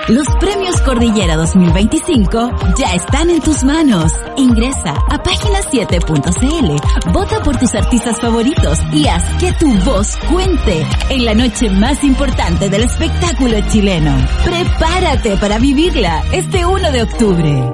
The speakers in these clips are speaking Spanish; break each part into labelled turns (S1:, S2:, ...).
S1: Los premios Cordillera 2025 ya están en tus manos. Ingresa a página7.cl, vota por tus artistas favoritos y haz que tu voz cuente en la noche más importante del espectáculo chileno. Prepárate para vivirla este 1 de octubre.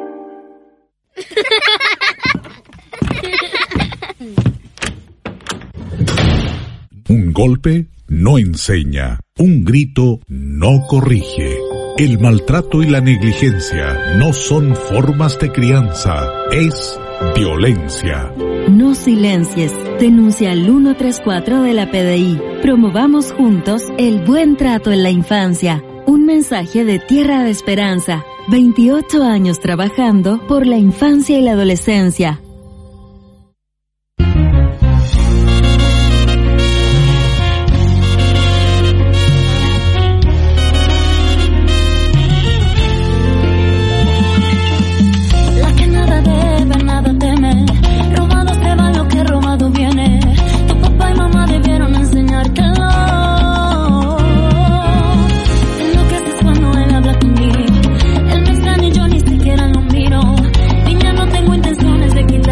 S2: Un golpe no enseña, un grito no corrige. El maltrato y la negligencia no son formas de crianza, es violencia.
S3: No silencies, denuncia al 134 de la PDI. Promovamos juntos el buen trato en la infancia. Un mensaje de Tierra de Esperanza. 28 años trabajando por la infancia y la adolescencia.
S4: De quitar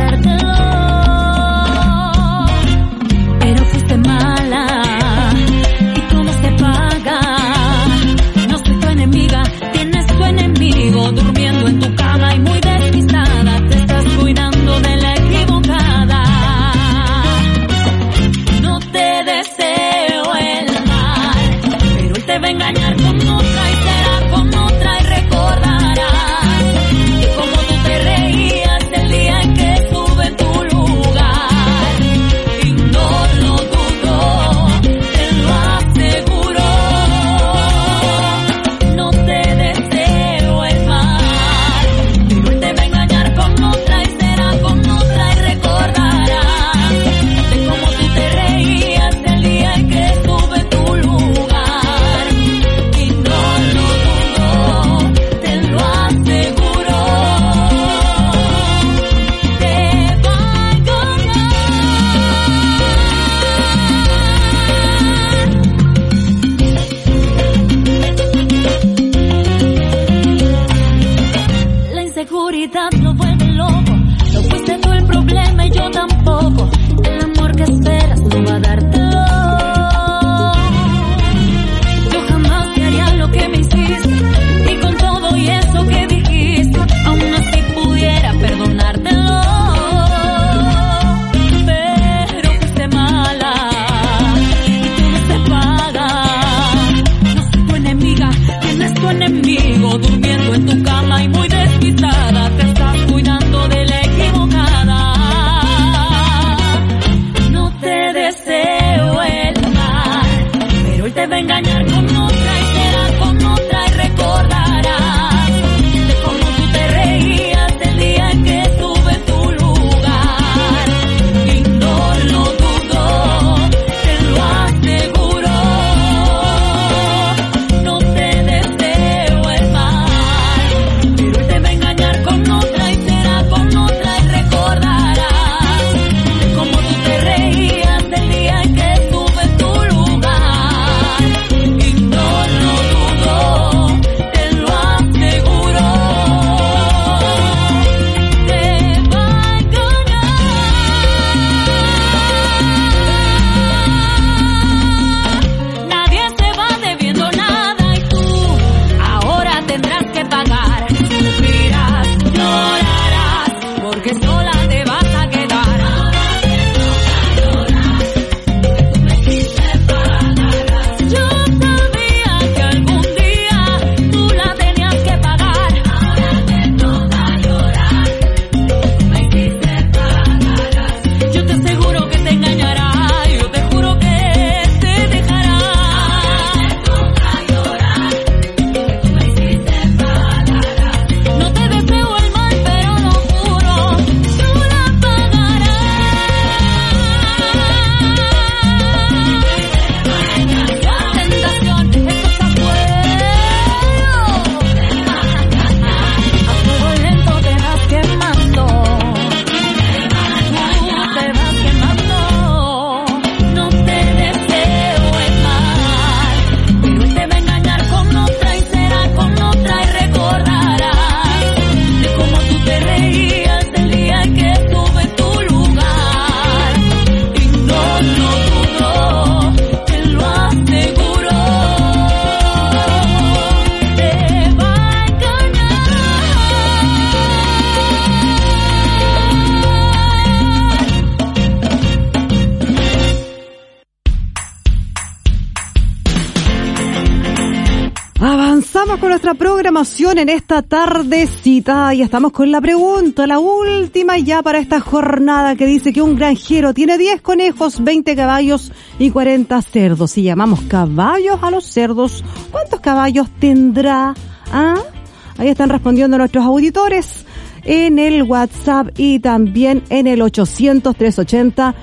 S4: Avanzamos con nuestra programación en esta tardecita y estamos con la pregunta, la última ya para esta jornada, que dice que un granjero tiene 10 conejos, 20 caballos y 40 cerdos. Si llamamos caballos a los cerdos, ¿cuántos caballos tendrá? Ahí están respondiendo nuestros auditores en el WhatsApp y también en el 800-380-900.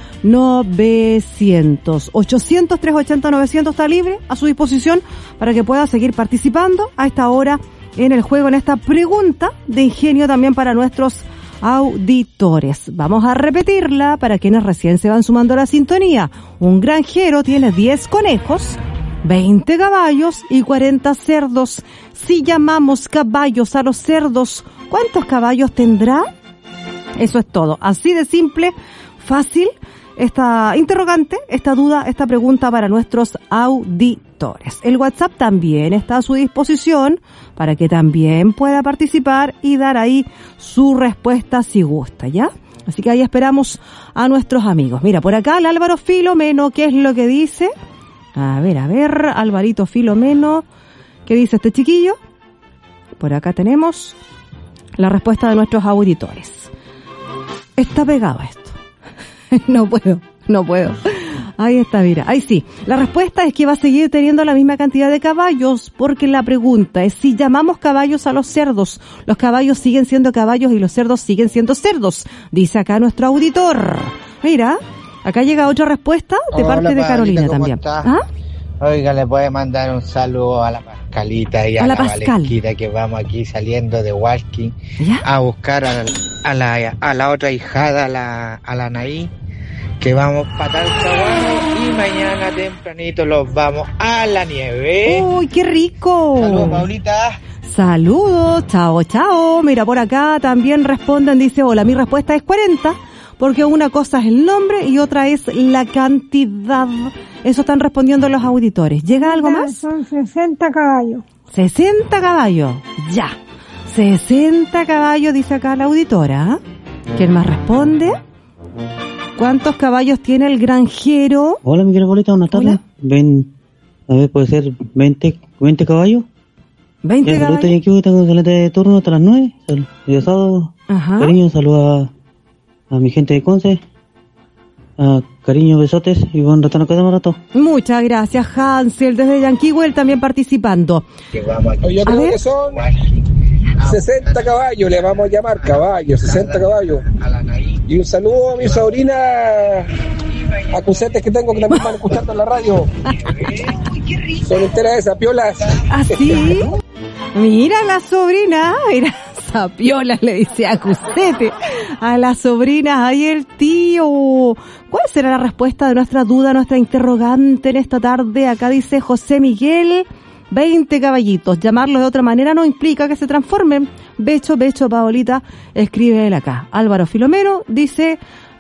S4: 800-380-900 está libre a su disposición para que pueda seguir participando a esta hora en el juego, en esta pregunta de ingenio también para nuestros auditores. Vamos a repetirla para quienes recién se van sumando a la sintonía. Un granjero tiene 10 conejos, 20 caballos y 40 cerdos. Si llamamos caballos a los cerdos, ¿cuántos caballos tendrá? Eso es todo. Así de simple, fácil, esta interrogante, esta duda, esta pregunta para nuestros auditores. El WhatsApp también está a su disposición para que también pueda participar y dar ahí su respuesta si gusta, ¿ya? Así que ahí esperamos a nuestros amigos. Mira, por acá el Álvaro Filomeno, ¿qué es lo que dice? A ver, Alvarito Filomeno, ¿qué dice este chiquillo? Por acá tenemos la respuesta de nuestros auditores. Está pegado esto. No puedo. Ahí está, mira, ahí sí. La respuesta es que va a seguir teniendo la misma cantidad de caballos, porque la pregunta es si llamamos caballos a los cerdos, los caballos siguen siendo caballos y los cerdos siguen siendo cerdos, dice acá nuestro auditor. Mira, acá llega otra respuesta de parte de Carolina también.
S5: Oiga, le puede mandar un saludo a la Pascalita y a la Valenquita, que vamos aquí saliendo de Walking a buscar a la otra hijada, a la Anaí, que vamos para Talcahuano y mañana tempranito los vamos a la nieve.
S4: ¡Uy, qué rico!
S5: Saludos, Paulita.
S4: Saludos, chao. Mira, por acá también responden, dice, hola, mi respuesta es 40, porque una cosa es el nombre y otra es la cantidad. Eso están respondiendo los auditores. ¿Llega algo más?
S6: Son 60 caballos.
S4: 60 caballos, ya. 60 caballos, dice acá la auditora. ¿Quién más responde? ¿Cuántos caballos tiene el granjero?
S7: Hola, mi querida Paulita, buenas tardes. A ver, puede ser 20 caballos.
S4: 20 caballos.
S7: Saludos, aquí tengo salete de turno hasta las 9. Y asado.
S4: Ajá.
S7: Cariño, saludos a mi gente de Conce. Cariño, besotes y buen rato cada rato.
S4: Muchas gracias, Hansel, desde Yanquihue también participando.
S8: Oye, creo que son 60 caballos, le vamos a llamar caballos, 60 caballos. Y un saludo a mi sobrina Acusetes que tengo, que también van escuchando en la radio. Son enteras de sapiolas.
S4: ¿Ah, sí? Mira la sobrina, mira, sapiolas le dice Acusete a la sobrina, ahí el tío. ¿Cuál será la respuesta de nuestra duda, nuestra interrogante en esta tarde? Acá dice José Miguel, 20 caballitos. Llamarlos de otra manera no implica que se transformen. Becho, Paolita, escribe él acá. Álvaro Filomeno dice,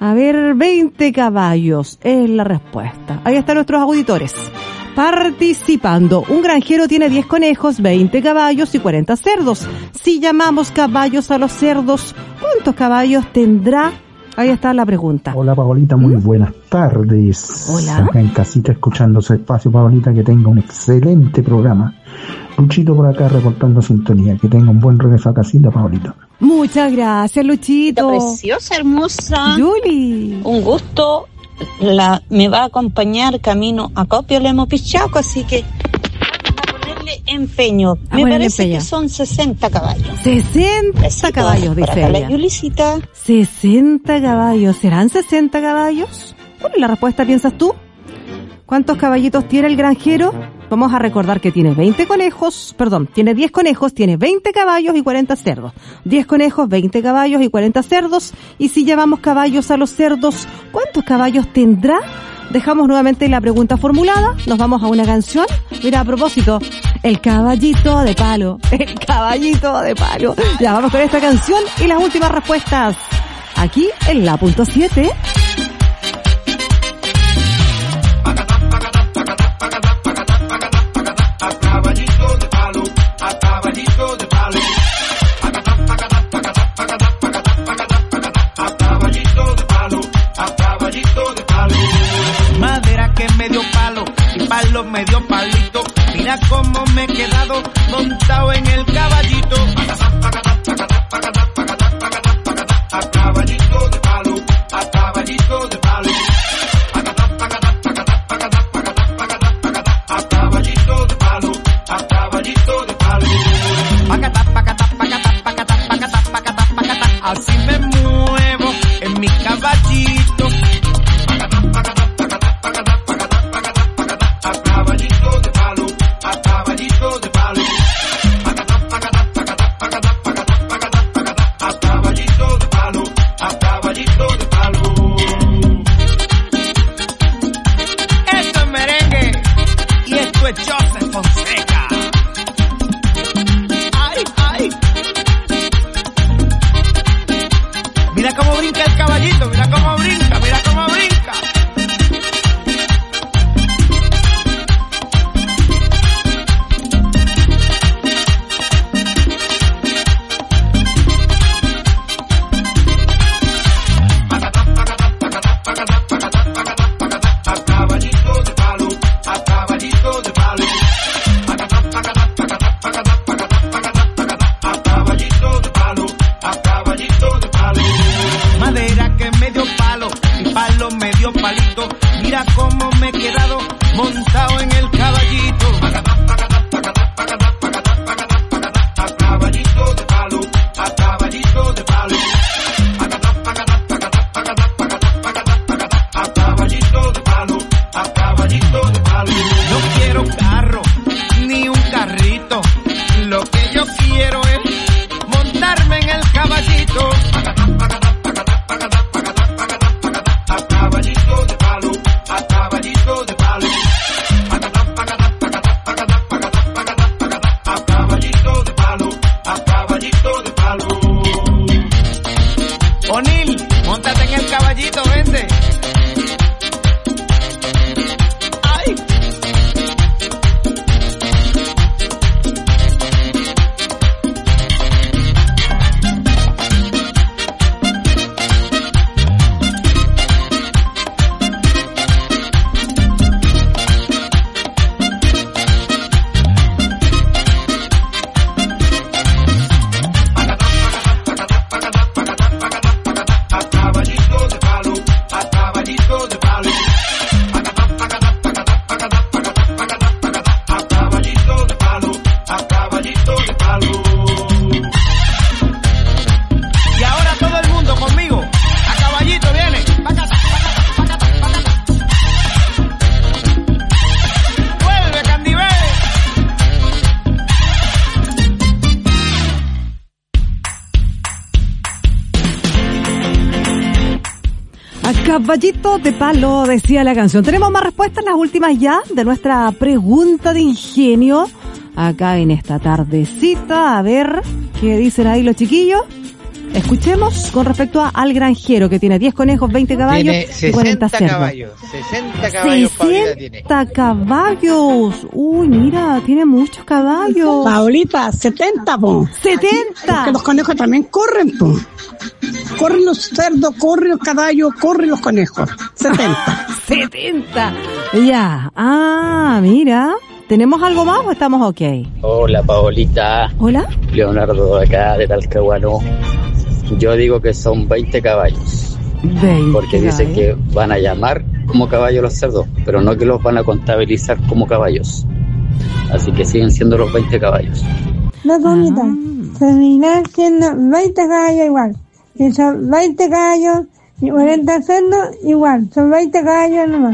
S4: 20 caballos es la respuesta. Ahí están nuestros auditores participando. Un granjero tiene 10 conejos, 20 caballos y 40 cerdos. Si llamamos caballos a los cerdos, ¿cuántos caballos tendrá? Ahí está la pregunta.
S9: Hola, Paolita, muy buenas tardes.
S4: Hola.
S9: Acá en casita escuchando su espacio, Paolita, que tenga un excelente programa. Luchito por acá reportando sintonía. Que tenga un buen regreso a casita, Paolita.
S4: Muchas gracias, Luchito.
S10: Preciosa, hermosa.
S4: Yuli.
S10: Un gusto. Me va a acompañar camino a Copiolemo Pichaco, así que vamos a ponerle empeño. Me parece que son 60 caballos.
S4: 60 Besito caballos, dice ella.
S10: La Yulicita.
S4: 60 caballos. ¿Serán 60 caballos? ¿Cuál es la respuesta, piensas tú? ¿Cuántos caballitos tiene el granjero? Vamos a recordar que tiene 10 conejos, tiene 20 caballos y 40 cerdos. 10 conejos, 20 caballos y 40 cerdos. Y si llevamos caballos a los cerdos, ¿cuántos caballos tendrá? Dejamos nuevamente la pregunta formulada, nos vamos a una canción. Mira, a propósito, el caballito de palo. Ya vamos con esta canción y las últimas respuestas. Aquí en la punto 7.
S11: Madera que me dio palo y palo me dio palito. Mira cómo me he quedado montado en el caballito. A caballito de palo, a caballito de palo. A caballito de palo, a caballito de palo. Así me muevo en mi caballito. A caballito de palo, a caballito de palo. A caballito de palo, a caballito de palo. Esto es merengue y esto es Joseph Fonseca. Ay, ay. Mira cómo brinca el caballito, mira cómo brinca, mira cómo brinca. A caballito de palo, a caballito de palo. A caballito de palo, a caballito de palo. Madera que me dio palo y palo me dio palito. Mira cómo me he quedado montado en el caballito. A caballito de palo, a caballito de palo. A caballito de palo, a caballito de palo. No quiero carro ni un carrito. Lo que yo quiero es montarme en el caballito. A caballito de palo, a caballito de palo. A caballito de palo, a caballito de palo. O'Neill, móntate en el caballito, vente. Ay. A caballito de palo, a caballito de palo. A caballito de palo, a caballito de palo. Y ahora todo el mundo conmigo. A caballito viene. Vuelve, Candibé.
S4: A caballito de palo, decía la canción. Tenemos más respuestas, las últimas ya, de nuestra pregunta de ingenio, acá en esta tardecita. A ver, ¿qué dicen ahí los chiquillos? Escuchemos con respecto al granjero, que tiene 10 conejos, 20 caballos y 40 cerdos.
S5: Caballos, 60 caballos,
S4: 60 caballos. Uy, mira, tiene muchos caballos.
S6: Paulita, 70, po.
S4: 70.
S6: Porque los conejos también corren, po. Corren los cerdos, corren los caballos, corren los conejos. 70.
S4: 70. Ya. Ah, mira. ¿Tenemos algo más o estamos ok?
S12: Hola, Paolita.
S4: Hola.
S12: Leonardo de acá, de Talcahuano. Yo digo que son 20 caballos.
S4: 20
S12: porque dicen que van a llamar como caballos los cerdos, pero no que los van a contabilizar como caballos. Así que siguen siendo los 20 caballos.
S6: No, Paulita. Terminar siendo 20 caballos igual. Si son 20 caballos y 40 cerdos, igual. Son 20 caballos nomás.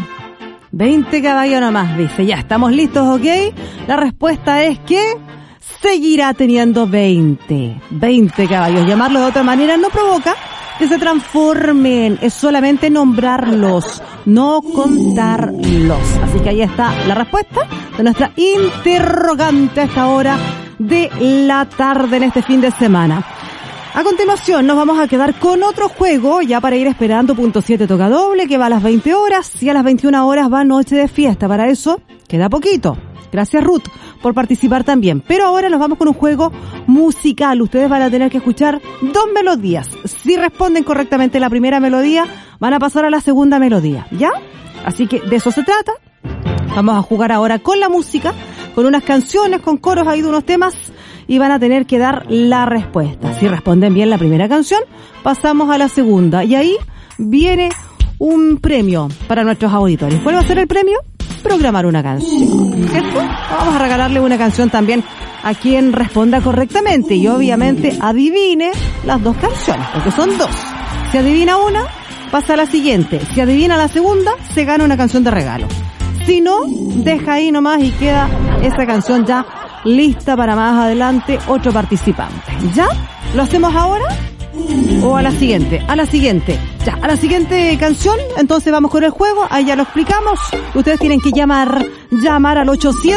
S4: 20 caballos nomás, dice. Ya, ¿estamos listos, ok? La respuesta es que seguirá teniendo 20 caballos. Llamarlo de otra manera no provoca que se transformen. Es solamente nombrarlos, no contarlos. Así que ahí está la respuesta de nuestra interrogante a esta hora de la tarde en este fin de semana. A continuación nos vamos a quedar con otro juego, ya para ir esperando. Punto 7 toca doble, que va a las 20 horas, y a las 21 horas va Noche de Fiesta. Para eso queda poquito. Gracias, Ruth, por participar también. Pero ahora nos vamos con un juego musical. Ustedes van a tener que escuchar 2 melodías. Si responden correctamente la primera melodía, van a pasar a la segunda melodía, ¿ya? Así que de eso se trata. Vamos a jugar ahora con la música con unas canciones, con coros ahí de unos temas, y van a tener que dar la respuesta. Si responden bien la primera canción, pasamos a la segunda, y ahí viene un premio para nuestros auditores. ¿Cuál va a ser el premio? Programar una canción, ¿cierto? Vamos a regalarle una canción también a quien responda correctamente y obviamente adivine las dos canciones, porque son dos. Si adivina una, pasa a la siguiente. Si adivina la segunda, se gana una canción de regalo. Si no, deja ahí nomás y queda esa canción ya lista para más adelante otro participante. ¿Ya? ¿Lo hacemos ahora? ¿O a la siguiente? A la siguiente. Ya, a la siguiente canción, entonces vamos con el juego, ahí ya lo explicamos. Ustedes tienen que llamar al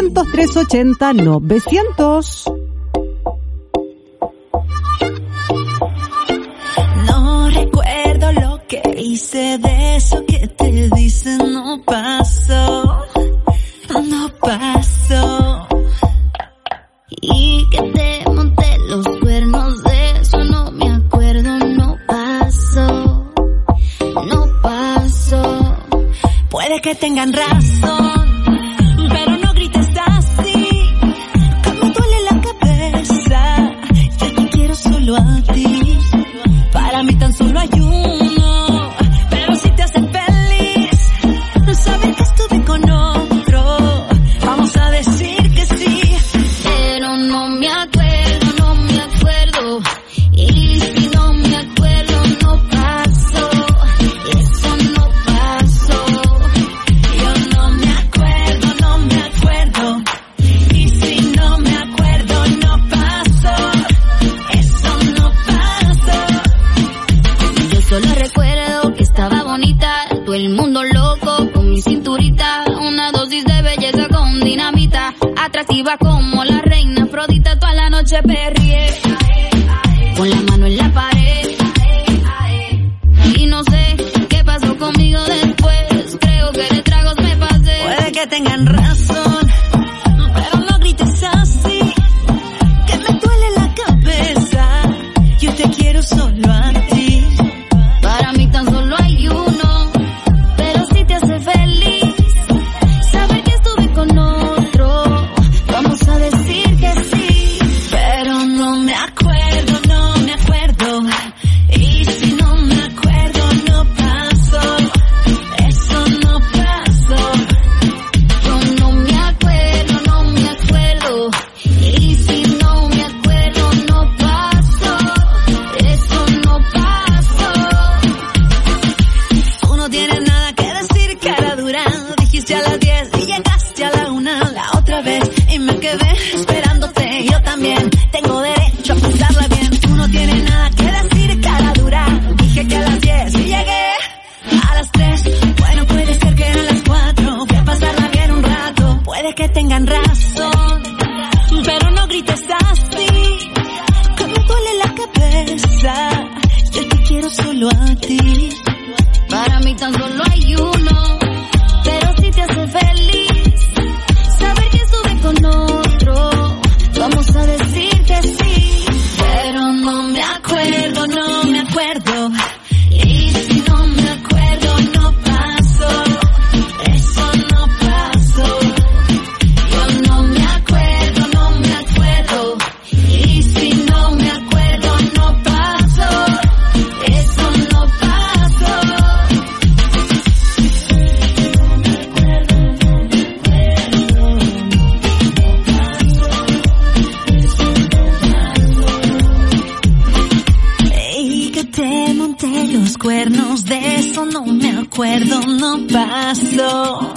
S4: 800-380-900.
S13: No recuerdo lo que hice, de eso que te dicen no pasó. Y que te monté los cuernos, de eso no me acuerdo, no pasó. Puede que tengan razón, pero no grites así, que me duele la cabeza. Yo te quiero solo a ti, para mí tan solo hay uno, pero si te hace feliz saber que estuve con otro, vamos a decir que sí, pero no me acuerdo. Y si no me acuerdo, no pasó. Eso no pasó. Yo no me acuerdo. Y si no me acuerdo, no pasó. Eso no pasó. Yo solo recuerdo que estaba bonita, todo el mundo loco con mi cinturita, una dosis de belleza con dinamita, atractiva como la reina Afrodita, toda la noche perrié, con la mano en la pared, y no sé qué pasó conmigo después, creo que de tragos me pasé. Puede que tengan razón, pero no grites así, que me duele la cabeza. Yo te quiero solo a ti, para mí tan solo hay uno, pero si te hace feliz saber que estuve con otro, vamos a decir que sí, pero no me acuerdo. Y si no me acuerdo, no pasó. Eso no pasó. Yo no me acuerdo. Y si no me acuerdo, no pasó. Eso no pasó. Tú no tienes nada que decir, cara dura. Dijiste a las 10 y llegaste a la 1 la otra vez, y me quedé esperándote. Yo también tengo derecho a pasarla bien. Tú no tienes nada que decir, cara dura. Dije que a las 10 y llegué a las 3. Bueno, puede ser que eran las 4. Voy a pasarla bien un rato. Puede que tengan razón, pero no grites así, que me duele la cabeza. Yo te quiero solo a ti, para mí tan solo hay uno, pero si te hace feliz saber que estuve con otro, vamos a decir que sí, pero no me acuerdo. Y si no me acuerdo, no pasó. Eso no pasó. Yo no me acuerdo. Y si no me acuerdo, no pasó. Eso no pasó. Y que te monté los cuernos, de eso no me acuerdo, no pasó.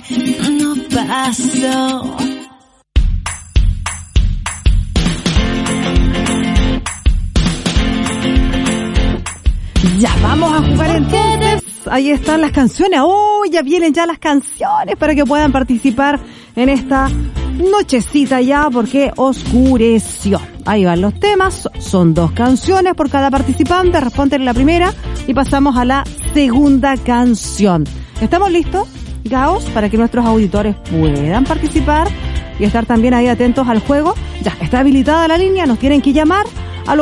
S4: Ya, vamos a jugar entonces. Ahí están las canciones. Ya vienen ya las canciones para que puedan participar en esta nochecita ya, porque oscureció. Ahí van los temas, son 2 canciones por cada participante, responden la primera y pasamos a la segunda canción. ¿Estamos listos, Gaos, para que nuestros auditores puedan participar y estar también ahí atentos al juego? Ya, está habilitada la línea, nos tienen que llamar al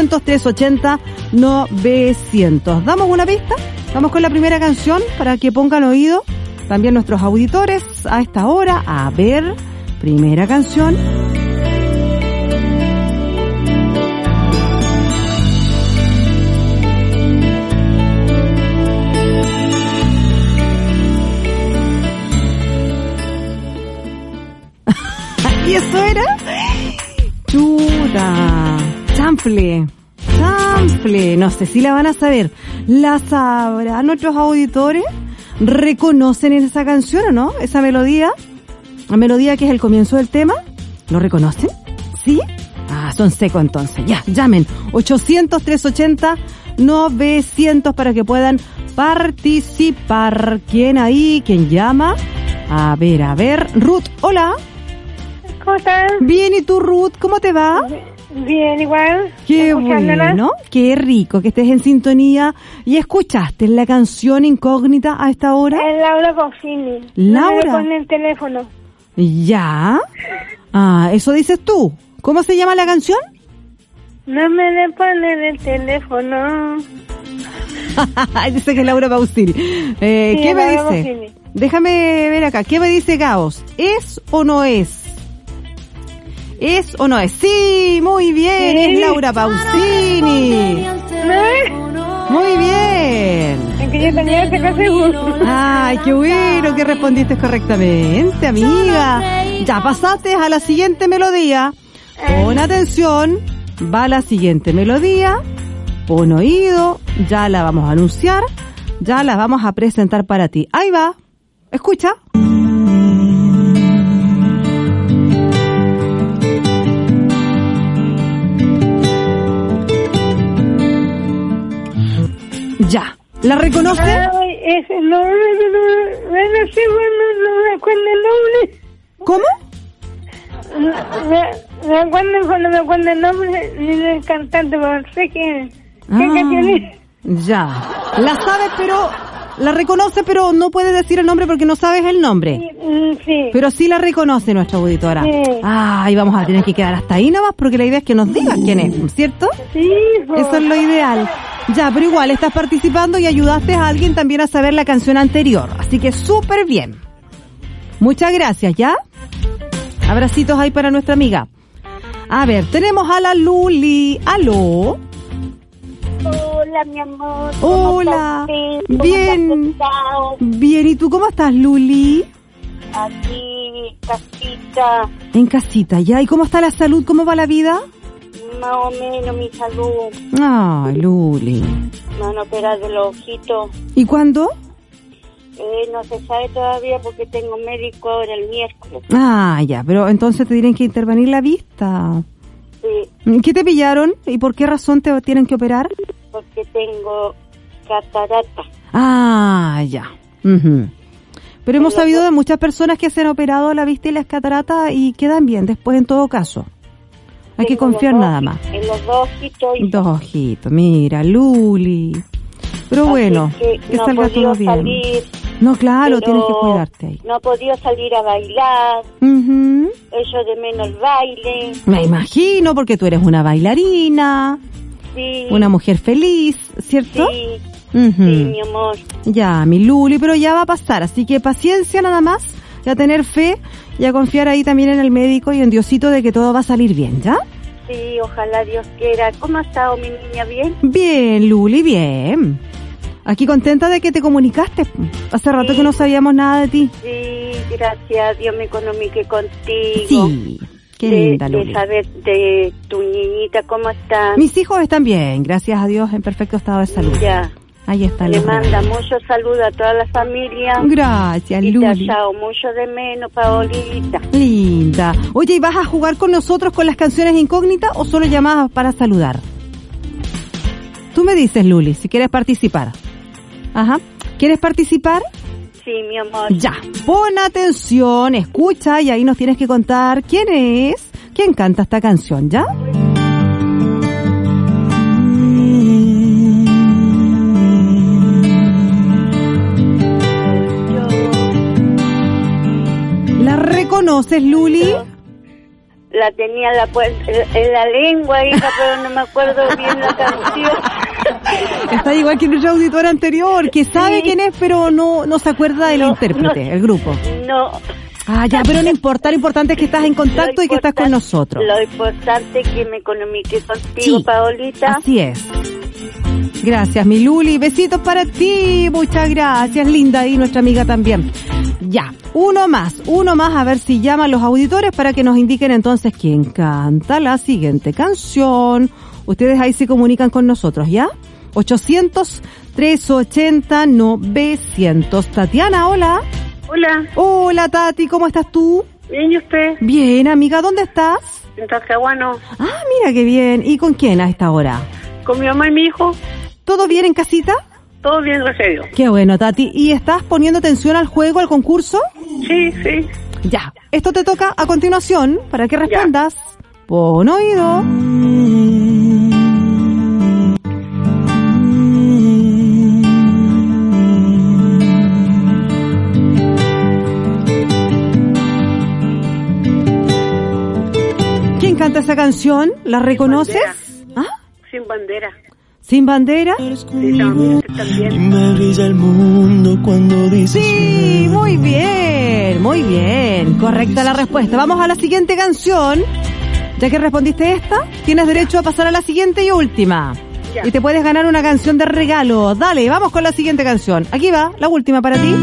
S4: 800-380-900. ¿Damos una pista? Vamos con la primera canción para que pongan oído también nuestros auditores a esta hora. A ver, Primera canción. ¿Y eso era? Chuta. Chanfle. No sé si la van a saber. ¿La sabrán nuestros auditores? ¿Reconocen esa canción o no? Esa melodía. La melodía que es el comienzo del tema. ¿Lo reconocen? ¿Sí? Son secos entonces. Ya, llamen. 800-380-900 para que puedan participar. ¿Quién ahí? ¿Quién llama? A ver. Ruth, hola.
S6: ¿Cómo estás?
S4: Bien, ¿y tú, Ruth? ¿Cómo te va?
S6: Bien, igual.
S4: Qué bueno, qué rico que estés en sintonía. ¿Y escuchaste la canción Incógnita a esta hora?
S6: Es Laura Pausini.
S4: ¿Laura?
S6: Con el teléfono.
S4: ¿Ya? Eso dices tú. ¿Cómo se llama la canción?
S6: No me le ponen el teléfono.
S4: Dice que es Laura Pausini. ¿Qué me dice? Pausini. Déjame ver acá. ¿Qué me dice Gaos? ¿Es o no es? ¿Es o no es? Sí, muy bien, sí. Es Laura Pausini. Muy bien.
S6: Es que yo tenía ese seguro.
S4: Ay, qué bueno que respondiste correctamente, amiga. Ya pasaste a la siguiente melodía. Pon atención, va la siguiente melodía. Pon oído, ya la vamos a anunciar, ya la vamos a presentar para ti. Ahí va, escucha. Ya, ¿la reconoce?
S6: Ay, ese no me acuerdo el nombre.
S4: ¿Cómo?
S6: Me acuerdo cuando me acuerdo el nombre del cantante, pero no sé qué canción es.
S4: Ya, la sabes, pero la reconoce, pero no puede decir el nombre porque no sabes el nombre.
S6: Sí.
S4: Pero sí la reconoce nuestra auditora.
S6: Sí.
S4: Ay, vamos a tener que quedar hasta ahí nomás porque la idea es que nos digas quién es, ¿cierto?
S6: Sí.
S4: Eso es lo ideal. Ya, pero igual estás participando y ayudaste a alguien también a saber la canción anterior. Así que súper bien. Muchas gracias, ¿ya? Abracitos ahí para nuestra amiga. A ver, tenemos a la Luli. ¿Aló?
S14: Hola, mi amor.
S4: Hola. Bien. Bien, ¿y tú cómo estás, Luli?
S14: Aquí, casita.
S4: En casita, ¿ya? ¿Y cómo está la salud? ¿Cómo va la vida?
S14: Más o menos mi salud.
S4: Ay, Luli.
S14: Me van a operar de los ojitos.
S4: ¿Y cuándo?
S14: No se sabe todavía porque tengo médico ahora el miércoles.
S4: Ya, pero entonces te tienen que intervenir la vista.
S14: Sí.
S4: ¿Qué te pillaron y por qué razón te tienen que operar?
S14: Porque tengo catarata.
S4: Ya. Pero hemos sabido de muchas personas que se han operado la vista y las cataratas y quedan bien después en todo caso. Hay que confiar nada más.
S14: En los dos ojitos.
S4: Dos ojitos, mira, Luli. Pero así bueno, que salga todo bien. Salir, no, claro, tienes que cuidarte ahí.
S14: No he podido salir a bailar. Eso de menos el baile.
S4: Me imagino, porque tú eres una bailarina.
S14: Sí.
S4: Una mujer feliz, ¿cierto?
S14: Sí. Sí, mi amor.
S4: Ya, mi Luli, pero ya va a pasar. Así que paciencia nada más, y a tener fe, y a confiar ahí también en el médico y en Diosito de que todo va a salir bien, ¿ya?
S14: Sí, ojalá Dios quiera. ¿Cómo ha estado mi niña? ¿Bien?
S4: Bien, Luli, bien. Aquí contenta de que te comunicaste. Hace rato que no sabíamos nada de ti.
S14: Sí, gracias. Dios me comunique contigo.
S4: Sí, qué linda, Luli.
S14: De saber de tu niñita, ¿cómo está?
S4: Mis hijos están bien, gracias a Dios, en perfecto estado de salud.
S14: Ya.
S4: Ahí está.
S14: Le manda muchos saludos a toda la familia.
S4: Gracias, Luli.
S14: Y te ha echado mucho de menos, Paolita.
S4: Linda. Oye, ¿y vas a jugar con nosotros con las canciones incógnitas o solo llamadas para saludar? Tú me dices, Luli, si quieres participar. Ajá. ¿Quieres participar?
S14: Sí, mi amor.
S4: Ya. Pon atención, escucha y ahí nos tienes que contar quién es, quién canta esta canción, ¿ya? ¿La reconoces, Luli?
S14: La tenía en la lengua, hija, pero no me acuerdo bien la canción.
S4: Está igual que nuestra auditora anterior, que sabe quién es, pero no se acuerda del intérprete, el grupo.
S14: No.
S4: Ya, pero no importa, lo importante es que estás en contacto y que estás con nosotros.
S14: Lo importante es que me comunique contigo, sí, Paolita.
S4: Así es. Gracias, mi Luli. Besitos para ti. Muchas gracias, linda, y nuestra amiga también. Ya, uno más, a ver si llaman los auditores para que nos indiquen entonces quién canta la siguiente canción. Ustedes ahí se comunican con nosotros, ¿ya? 800-380-900. Tatiana, hola.
S15: Hola.
S4: Hola, Tati, ¿cómo estás tú?
S15: Bien, ¿y usted?
S4: Bien, amiga, ¿dónde estás?
S15: En Talcahuano.
S4: Mira qué bien. ¿Y con quién a esta hora?
S15: Con mi mamá y mi hijo.
S4: ¿Todo bien en casita?
S15: Todo bien, gracias a Dios.
S4: Qué bueno, Tati. ¿Y estás poniendo atención al juego, al concurso?
S15: Sí, sí.
S4: Ya, esto te toca a continuación para que respondas. Ya. Pon oído. ¿Quién canta esa canción? ¿La reconoces?
S15: Sin bandera.
S4: ¿Sin bandera?
S15: Sí, también.
S11: Y me brilla el mundo cuando dices.
S4: Sí, muy bien, muy bien. Correcta la respuesta. Vamos a la siguiente canción. Ya que respondiste esta, tienes derecho a pasar a la siguiente y última. Ya. Y te puedes ganar una canción de regalo. Dale, vamos con la siguiente canción. Aquí va, la última para ti.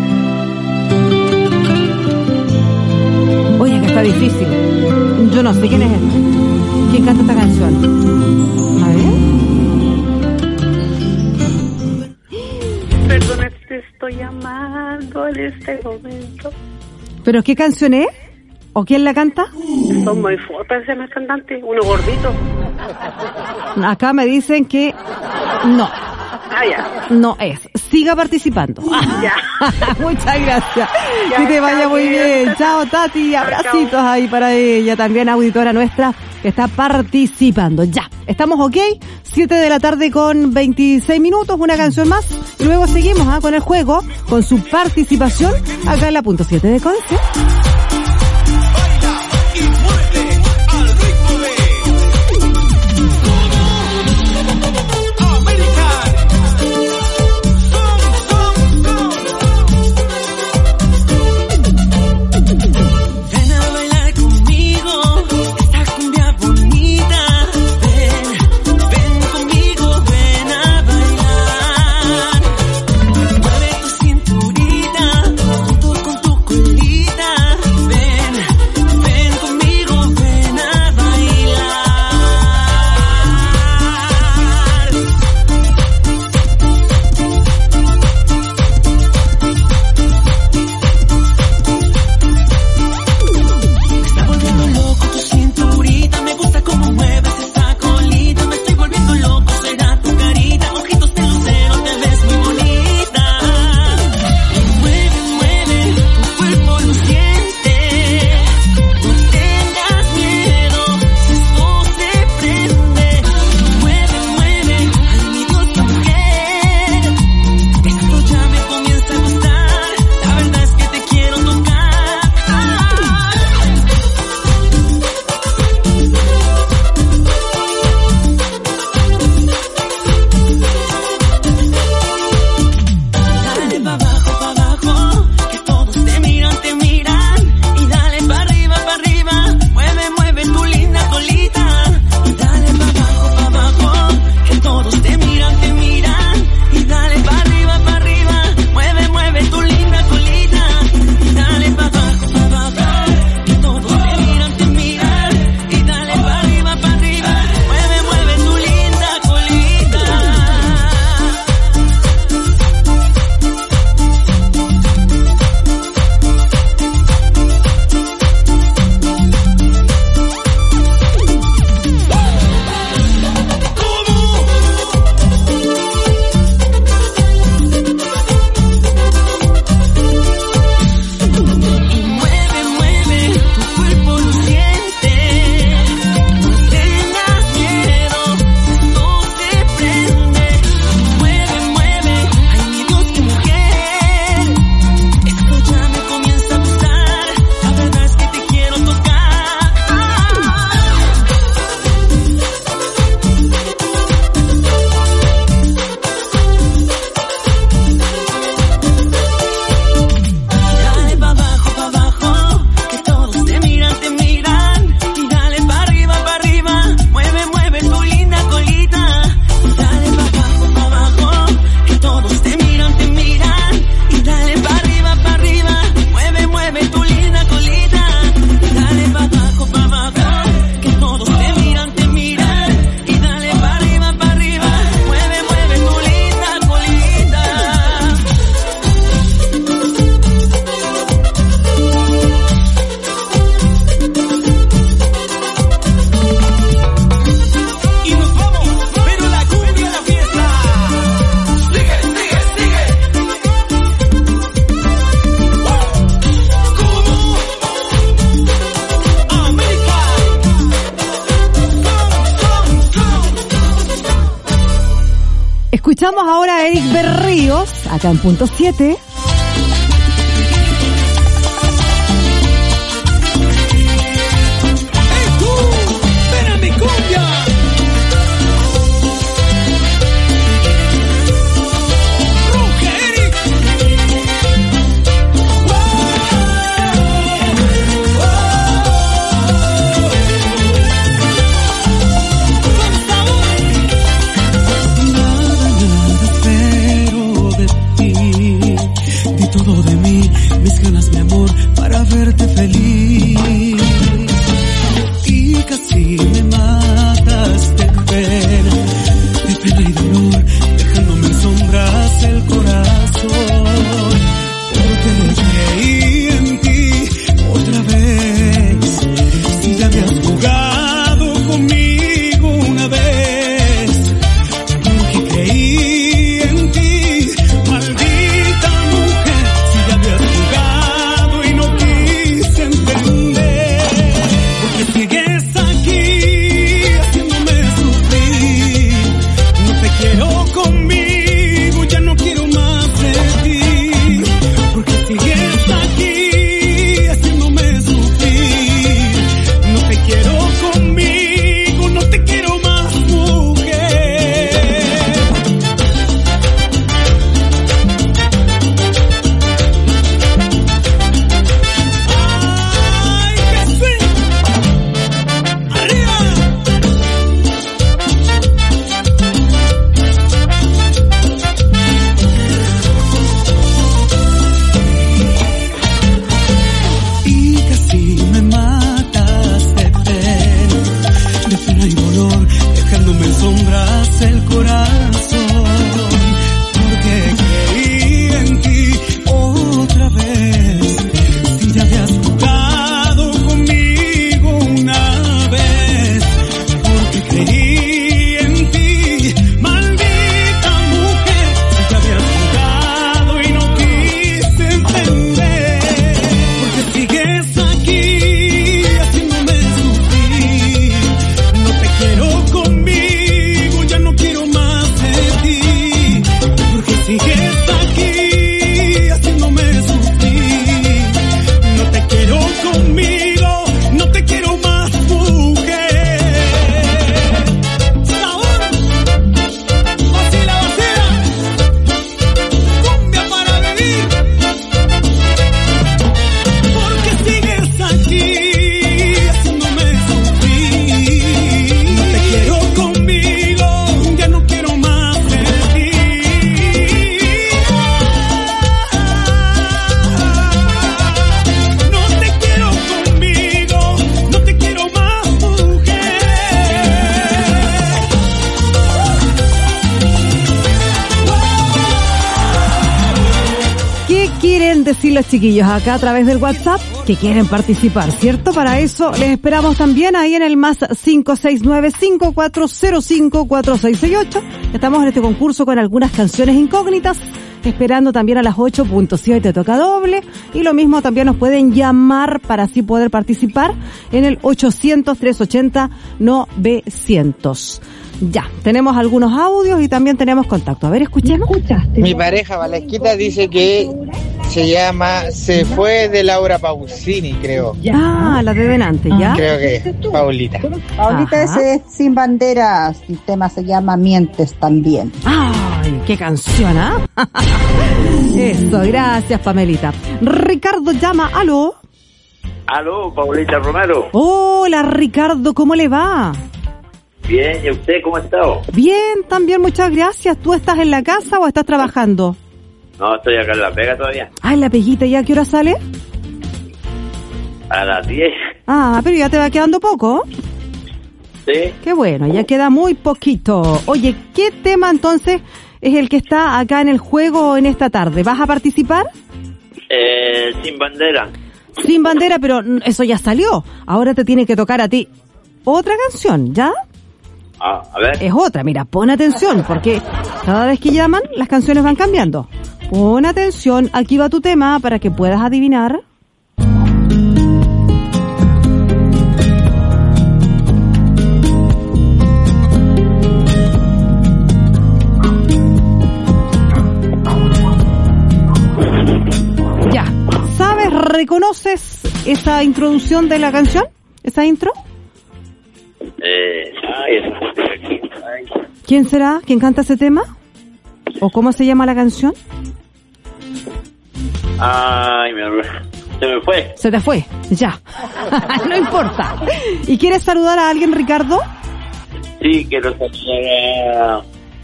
S4: Oye, que está difícil. Yo no sé quién es esta. ¿Quién canta esta canción? A ver.
S15: Perdona, te estoy llamando en este momento.
S4: ¿Pero qué canción es? ¿O quién la canta?
S15: Son muy fuertes ese cantante, uno gordito.
S4: Acá me dicen que no.
S15: Ya.
S4: No es. Siga participando.
S15: Ya.
S4: Muchas gracias.
S15: Ya,
S4: que te vaya muy bien. Chao, Tati. Abracitos chao. Ahí para ella. También auditora nuestra que está participando. Ya. ¿Estamos ok? 7 de la tarde con 26 minutos. Una canción más. Y luego seguimos con el juego, con su participación acá en la punto 7 de Conce.
S11: Mueve tu cinturita, junto con tu colita.
S4: Escuchamos ahora a Eric Berríos, acá en Punto 7.
S16: Verte feliz y casi me matas de pena y dolor, dejándome en sombras el corazón, porque creí en ti otra vez, si ya habías jugado conmigo una vez, porque creí en ti, maldita mujer, si ya habías jugado y no sigues aquí haciéndome sufrir. No te quiero conmigo, ya no quiero más de ti. Porque sigues aquí haciéndome sufrir. No te quiero conmigo, no te quiero más, mujer. El corazón, porque creí en ti otra vez, si ya habías jugado conmigo una vez, porque creí en ti, maldita mujer, si ya habías jugado y no quise entender, porque sigues aquí haciéndome sufrir, no te quiero conmigo. Sigues aquí haciéndome sufrir. No te quiero conmigo, no te quiero más, mujer. Sabor, vacila, cumbia para vivir. Porque sigues aquí haciéndome sufrir. No te quiero conmigo, ya no quiero más de ti.
S4: Decir los chiquillos acá a través del WhatsApp que quieren participar, ¿cierto? Para eso les esperamos también ahí en el más 569-5405-4668. Estamos en este concurso con algunas canciones incógnitas, esperando también a las 8.7 toca doble, y lo mismo también nos pueden llamar para así poder participar en el 800-380-900. Ya, tenemos algunos audios y también tenemos contacto. A ver, escuchemos.
S5: Mi pareja Valesquita dice que se fue de Laura Pausini, creo.
S4: Ah, la de delante, ¿ya?
S5: Creo que Paulita.
S17: Paulita, ese es Sin Banderas. El tema se llama Mientes también.
S4: ¡Ay, qué canción, ah! Eso, gracias, Pamelita. Ricardo llama, ¿aló?
S18: Aló, Paulita Romero.
S4: Hola, Ricardo, ¿cómo le va?
S18: Bien, ¿y usted cómo ha estado?
S4: Bien, también, muchas gracias. ¿Tú estás en la casa o estás trabajando?
S18: No, estoy acá en La Pega todavía.
S4: Ah, en La Peguita, ¿ya a qué hora sale?
S18: A las 10.
S4: Ah, pero ya te va quedando poco.
S18: Sí.
S4: Qué bueno, ya queda muy poquito. Oye, ¿qué tema entonces es el que está acá en el juego en esta tarde? ¿Vas a participar?
S18: Sin Bandera.
S4: Sin Bandera, pero eso ya salió. Ahora te tiene que tocar a ti otra canción, ¿ya?
S18: Ah, a ver.
S4: Es otra, mira, pon atención, porque cada vez que llaman, las canciones van cambiando. Pon atención, aquí va tu tema para que puedas adivinar. ¿Reconoces esa introducción de la canción? ¿Esa intro? ¿Quién será? ¿Quién canta ese tema? ¿O cómo se llama la canción?
S18: Se me fue.
S4: Se te fue, ya. No importa. ¿Y quieres saludar a alguien, Ricardo?
S18: Sí, quiero saludar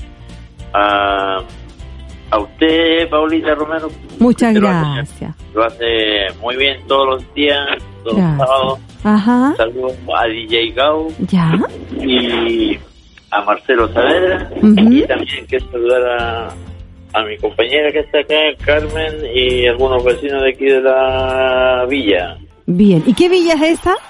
S18: a usted, Paulita Romero.
S4: Muchas gracias.
S18: Lo hace muy bien todos los días, todos los sábados.
S4: Ajá.
S18: Saludos a DJ Gau.
S4: Ya.
S18: Y a Marcelo Saavedra. Y también quiero saludar a mi compañera que está acá, Carmen, y algunos vecinos de aquí de la villa.
S4: Bien. ¿Y qué villa es esa?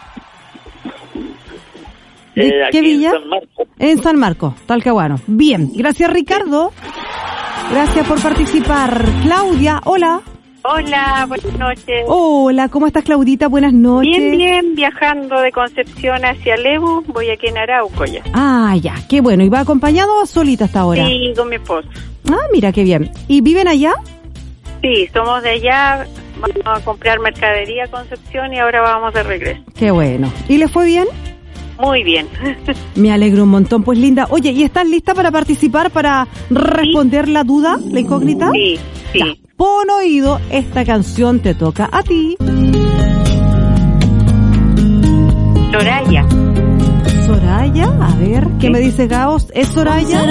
S4: ¿Qué villa?
S18: En San Marcos.
S4: En San Marcos, Talcahuano. Bien. Gracias, Ricardo. Gracias por participar. Claudia, hola.
S15: Hola, buenas noches.
S4: Hola, ¿cómo estás, Claudita? Buenas noches.
S15: Bien, bien, viajando de Concepción hacia Lebu, voy aquí en Arauco ya.
S4: Ah, ya, qué bueno. ¿Y va acompañado o solita hasta ahora?
S15: Sí, con mi esposo.
S4: Ah, mira, qué bien. ¿Y viven allá?
S15: Sí, somos de allá, vamos a comprar mercadería a Concepción y ahora vamos de regreso.
S4: Qué bueno. ¿Y le fue bien?
S15: Muy bien.
S4: Me alegro un montón, pues linda. Oye, ¿y estás lista para participar, para responder la duda, la incógnita?
S15: Sí, sí.
S4: Ya. Pon oído, esta canción te toca a ti.
S15: Soraya.
S4: Soraya, a ver, ¿qué me dice Gaos? ¿Es Soraya?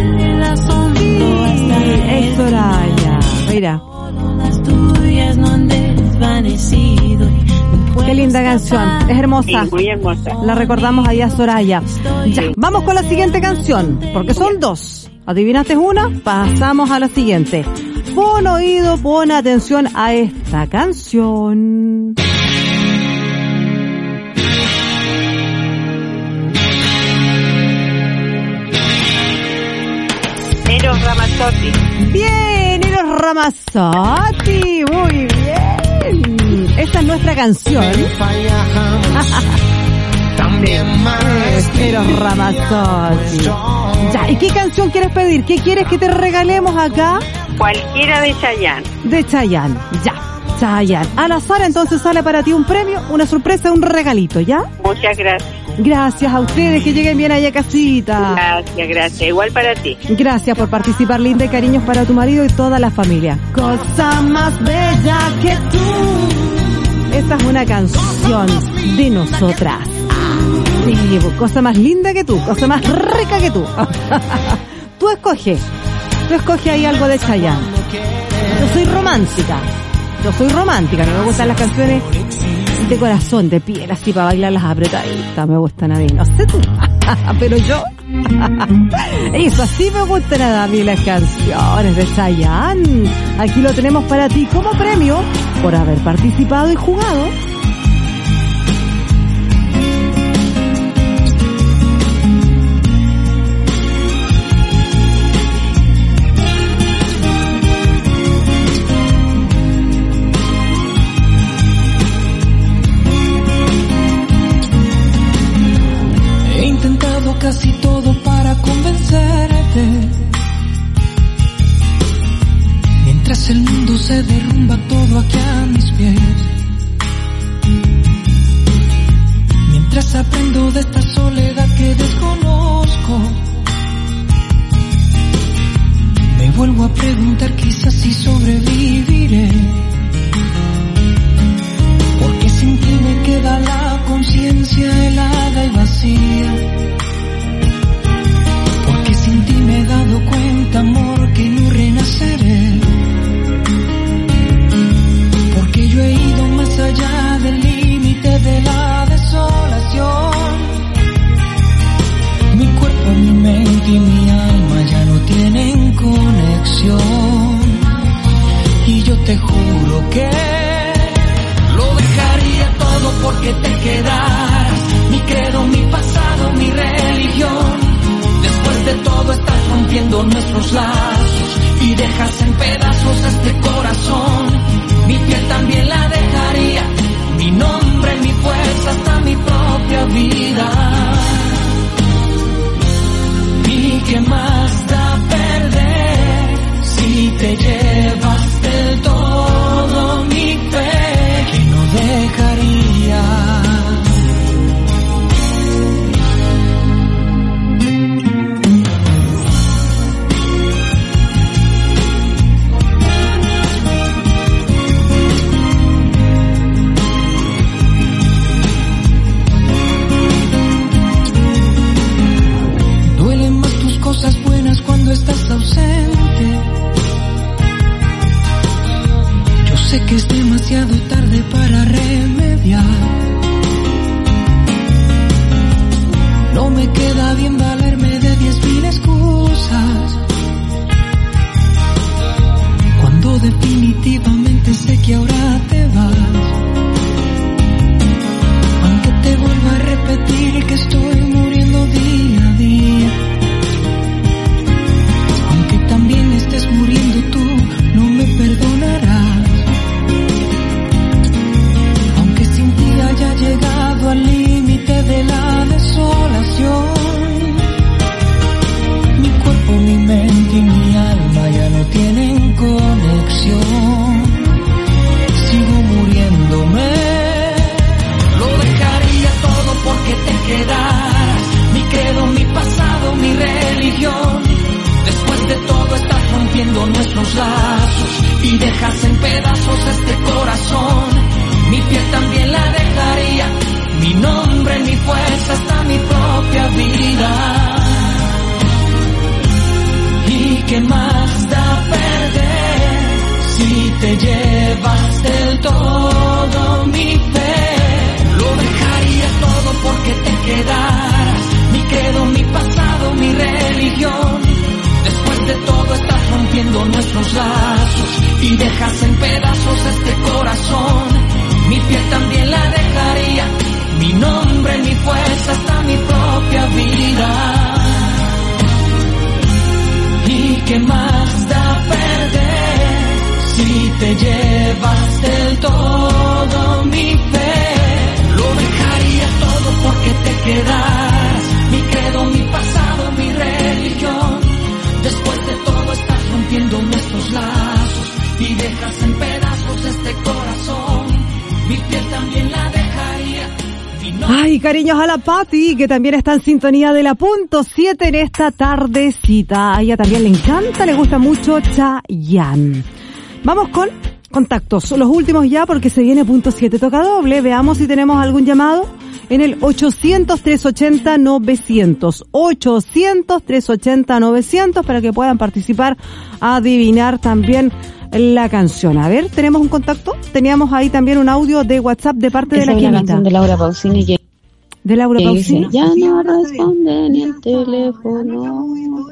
S4: Sí, es Soraya. Mira. Qué linda canción, es hermosa.
S15: Sí, muy hermosa.
S4: La recordamos ahí a Soraya. Ya, vamos con la siguiente canción, porque son dos. ¿Adivinaste una? Pasamos a la siguiente. Pon oído, pon atención a esta canción.
S15: Eros Ramazzotti.
S4: Bien, Eros Ramazzotti, muy bien. Esta es nuestra canción. Eros Ramazzotti. Ya, ¿y qué canción quieres pedir? ¿Qué quieres que te regalemos acá?
S15: Cualquiera de Chayanne.
S4: De Chayanne, ya. Chayanne. Al azar, entonces sale para ti un premio, una sorpresa, un regalito, ¿ya?
S15: Muchas gracias.
S4: Gracias a ustedes, que lleguen bien allá a casita.
S15: Gracias, gracias. Igual para ti.
S4: Gracias por participar, linda, y cariños para tu marido y toda la familia. Cosa más bella que tú. Esta es una canción de nosotras. Sí, cosa más linda que tú, cosa más rica que tú. Tú escoge ahí algo de Chayanne. Yo soy romántica, no me gustan las canciones de corazón, de piel, así para bailarlas apretaditas, me gustan a mí, no sé tú, pero yo, eso así me gustan a mí las canciones de Chayanne. Aquí lo tenemos para ti como premio por haber participado y jugado.
S19: Casi todo para convencerte, mientras el mundo se derrumba todo aquí a mis pies, mientras aprendo de esta soledad que desconozco, me vuelvo a preguntar quizás si sobreviviré, porque sin ti me queda la conciencia helada y vacía. Sin ti me he dado cuenta, amor, que no renaceré, porque yo he ido más allá del límite de la desolación. Mi cuerpo, mi mente y mi alma ya no tienen conexión, y yo te juro que lo dejaría todo porque te quedaras. Mi credo, mi pasado, mi realidad, ¿qué más da perder? Si te llevas del todo mi fe, lo dejaría todo porque te quedaras. Mi credo, mi pasado, mi religión. Después de todo estás rompiendo nuestros lazos y dejas en pedazos este corazón. Mi piel también la dejaría.
S4: Ay, cariños a la Pati, que también está en sintonía de la punto 7 en esta tardecita. A ella también le encanta, le gusta mucho Chayanne. Vamos con contactos, los últimos ya, porque se viene punto 7, toca doble. Veamos si tenemos algún llamado en el 800-380-900. 800-380-900 para que puedan participar, adivinar también la canción. A ver, ¿tenemos un contacto? Teníamos ahí también un audio de WhatsApp de parte de la Quimita.
S20: De Laura Pausini.
S4: ¿De Laura Pausini?
S20: Ya no responde ni el teléfono.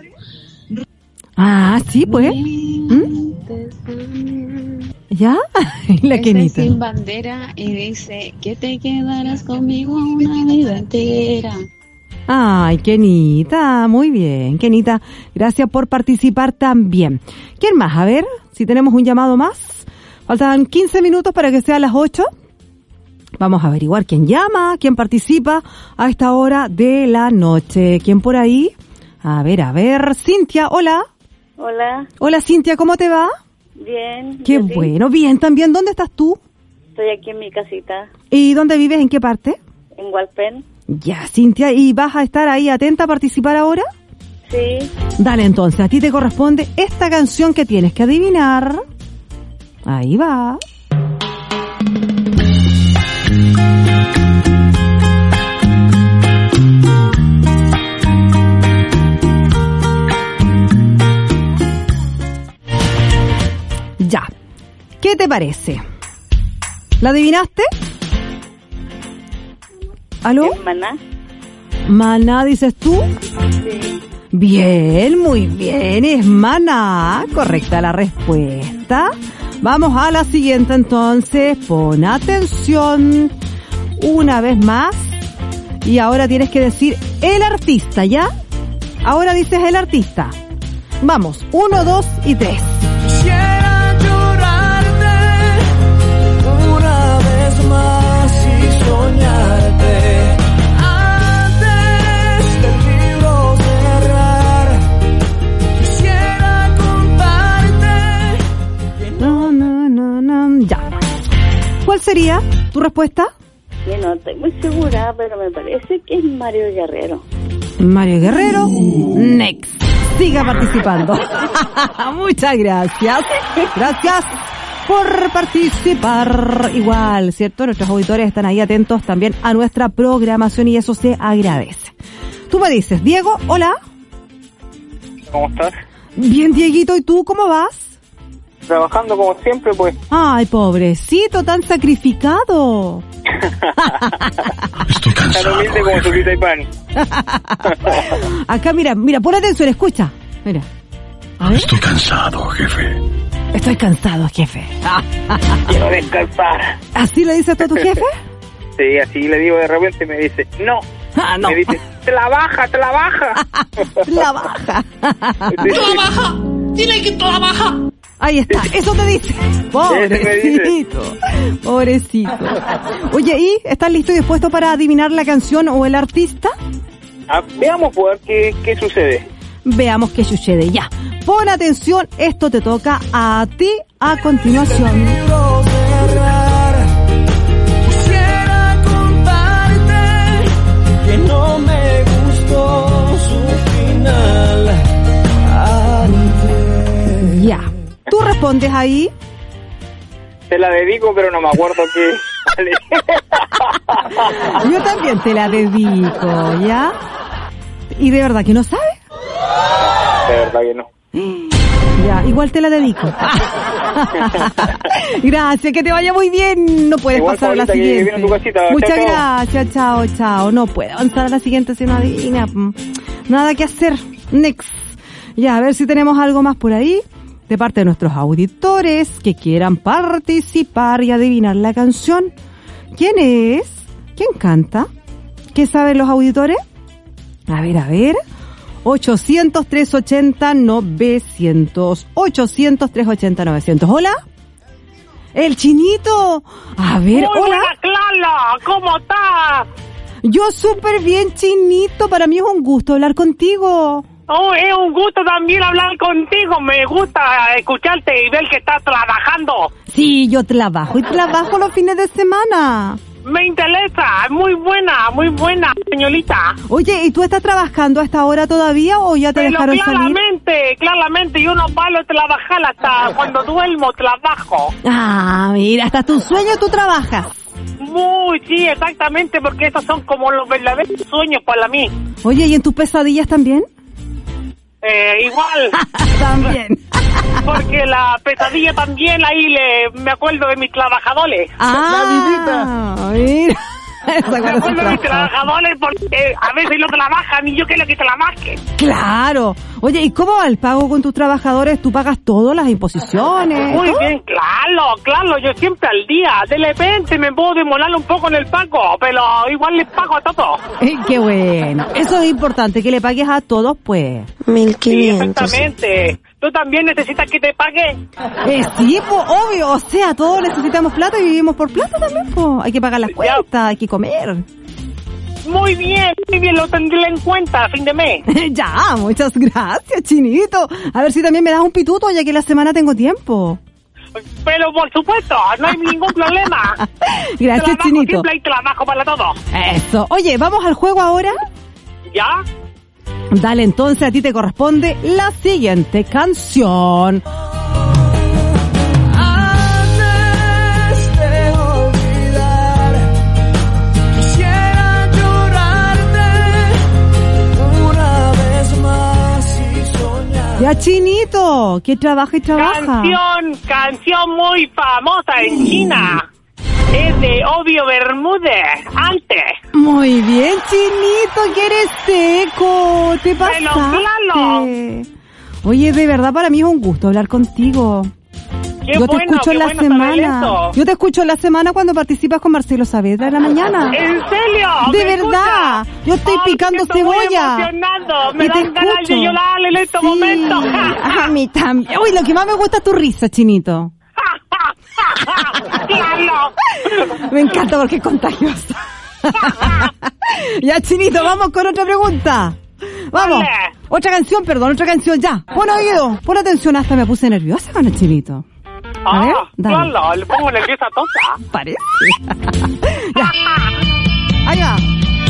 S4: Ah, sí, pues. ¿Ya? La Kenita.
S20: Sin bandera y dice que te quedarás conmigo una vida entera.
S4: Ay, Kenita, muy bien, Kenita, gracias por participar también. ¿Quién más? A ver, si tenemos un llamado más. Faltan 15 minutos para que sean las 8. Vamos a averiguar quién llama, quién participa a esta hora de la noche. ¿Quién por ahí? A ver, Cintia, hola.
S14: Hola.
S4: Hola, Cintia, ¿cómo te va?
S14: Bien.
S4: Qué bueno, bien, también. ¿Dónde estás tú?
S14: Estoy aquí en mi casita.
S4: ¿Y dónde vives? ¿En qué parte?
S14: En Hualpén.
S4: Ya, Cintia, ¿y vas a estar ahí atenta a participar ahora?
S14: Sí.
S4: Dale, entonces, a ti te corresponde esta canción que tienes que adivinar. Ahí va. Ya. ¿Qué te parece? ¿La adivinaste? ¿Aló?
S14: Maná.
S4: Maná, ¿dices tú?
S14: Sí.
S4: Bien, muy bien, es Maná. Correcta la respuesta. Vamos a la siguiente entonces. Pon atención una vez más. Y ahora tienes que decir el artista, ¿ya? Ahora dices el artista. Vamos, 1, 2 y 3.
S19: Quisiera llorarte una vez más y soñarte antes del libro cerrar. Quisiera contarte que
S4: no. Ya. ¿Cuál sería tu respuesta?
S14: Yo no estoy muy segura, pero me parece que es Mario Guerrero.
S4: Mario Guerrero, next. Siga participando. Muchas gracias. Gracias por participar. Igual, ¿cierto? Nuestros auditores están ahí atentos también a nuestra programación y eso se agradece. Tú me dices, Diego, hola.
S21: ¿Cómo estás?
S4: Bien, Dieguito, ¿y tú cómo vas?
S21: Trabajando como siempre, pues.
S4: Ay, pobrecito, tan sacrificado.
S21: Estoy cansado. Tan humilde como sopita y pan.
S4: Acá, mira, pon atención, escucha. Mira.
S21: Estoy cansado, jefe.
S4: Estoy cansado, jefe.
S21: Quiero descansar.
S4: ¿Así le dices tú a tu jefe?
S21: Sí, así le digo de repente y me dice, no.
S4: No.
S21: Me dice, te la baja.
S4: La baja.
S19: Dile que te la baja.
S4: Ahí está, eso te dice. Pobrecito. Oye, ¿y estás listo y dispuesto para adivinar la canción o el artista?
S21: Veamos pues qué sucede.
S4: Veamos qué sucede, ya. Pon atención, esto te toca a ti a continuación.
S19: Quisiera contarte que no me gustó su final.
S4: Ya. ¿Tú respondes ahí?
S21: Te la dedico, pero no me acuerdo qué.
S4: Yo también te la dedico, ¿ya? ¿Y de verdad que no sabes?
S21: De verdad que no.
S4: Ya, igual te la dedico. Gracias, que te vaya muy bien. No puedes igual pasar a la siguiente.
S21: A tu casita.
S4: Muchas gracias, chao. No puedo avanzar a la siguiente si no adivina. Nada que hacer. Next. Ya, a ver si tenemos algo más por ahí. De parte de nuestros auditores que quieran participar y adivinar la canción. ¿Quién es? ¿Quién canta? ¿Qué saben los auditores? A ver. 800-380-900. 800-380-900. ¿Hola? El Chinito. A ver,
S1: muy
S4: hola.
S1: Buena, Clara. ¿Cómo estás?
S4: Yo súper bien, Chinito. Para mí es un gusto hablar contigo.
S1: Oh, es un gusto también hablar contigo. Me gusta escucharte y ver que estás trabajando.
S4: Sí, yo trabajo los fines de semana.
S1: Me interesa, muy buena, señorita.
S4: Oye, ¿y tú estás trabajando a esta hora todavía o ya te dejaron salir?
S1: Claramente, yo no paro de trabajar hasta cuando duermo, trabajo.
S4: Ah, mira, hasta tu sueño tú trabajas.
S1: Sí, exactamente, porque esos son como los verdaderos sueños para mí.
S4: Oye, ¿y en tus pesadillas también?
S1: Igual.
S4: También.
S1: Porque la pesadilla también, ahí me acuerdo de mis trabajadores.
S4: Ah, la visita.
S1: Me acuerdo de mis trabajadores porque a veces no trabajan y yo quiero que trabajen.
S4: Claro. Oye, ¿y cómo va el pago con tus trabajadores? ¿Tú pagas todo, las imposiciones?
S1: Muy bien, claro, yo siempre al día. De repente me puedo demorar un poco en el pago, pero igual les pago a todos.
S4: Qué bueno. Eso es importante, que le pagues a todos, pues.
S1: 1.500. Sí, exactamente. ¿Tú también necesitas que te pague?
S4: Sí, pues, obvio. O sea, todos necesitamos plata y vivimos por plata también, pues. Hay que pagar las cuentas, hay que comer.
S1: Muy bien, lo tendré en cuenta a fin de mes.
S4: Ya, muchas gracias, Chinito. A ver si también me das un pituto, ya que la semana tengo tiempo.
S1: Pero por supuesto, no hay ningún problema.
S4: Gracias,
S1: trabajo,
S4: Chinito.
S1: Siempre hay trabajo para todo.
S4: Eso. Oye, ¿vamos al juego ahora?
S1: ¿Ya?
S4: Dale, entonces a ti te corresponde la siguiente canción.
S19: Antes de olvidar, quisiera llorarte una vez más y soñar.
S4: Ya, Chinito, que trabaja y trabaja.
S1: Canción muy famosa en China. Es de Obvio Bermúdez, antes.
S4: Muy bien, Chinito, que eres seco. Te pasaste.
S1: Claro.
S4: Oye, de verdad para mí es un gusto hablar contigo. Yo te escucho en la semana. Yo te escucho en la semana cuando participas con Marcelo Saavedra en la mañana.
S1: ¿En serio?
S4: De verdad. Yo estoy picando cebolla.
S1: Me dan ganas de llorar en estos momentos.
S4: A mí también. Uy, lo que más me gusta es tu risa, Chinito.
S1: Claro.
S4: Me encanta porque es contagiosa. Ya, Chinito, vamos con otra pregunta. Vamos. Vale. Otra canción, ya. Pon oído, pon atención, hasta me puse nerviosa con el Chinito. A ver, dale.
S1: Claro, le pongo nerviosa a toda.
S4: Parece. Ya. Ahí va.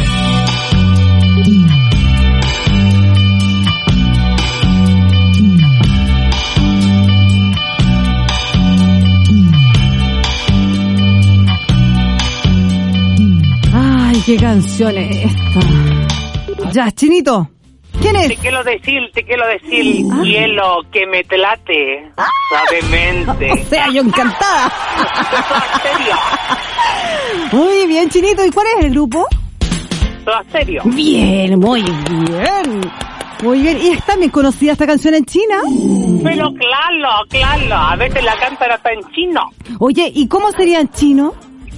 S4: Ay, qué canción es esta. Ya, Chinito. ¿Quién es?
S1: Te quiero decir, hielo, que me telate suavemente.
S4: O sea, yo encantada. Muy bien, Chinito. ¿Y cuál es el grupo?
S1: ¿Todo serio?
S4: Bien, muy bien. Muy bien. ¿Y está bien conocida esta canción en China?
S1: Pero claro. A veces la cantan hasta en chino.
S4: Oye, ¿y cómo sería en chino?